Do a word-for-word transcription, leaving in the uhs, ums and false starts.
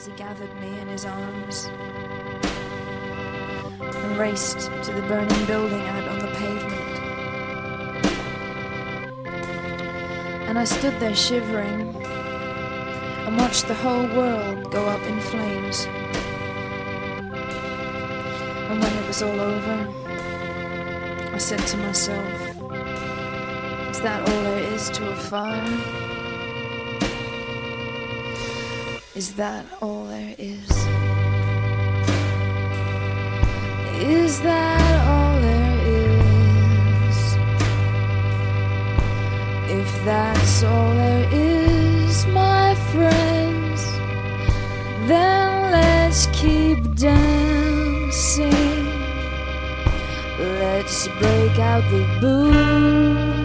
as he gathered me in his arms and raced to the burning building out on the pavement. And I stood there shivering and watched the whole world go up in flames. And when it was all over, I said to myself, is that all there is to a fire? Is that all there is? Is that all there is? If that's all there is, my friends, then let's keep dancing. Let's break out the booze.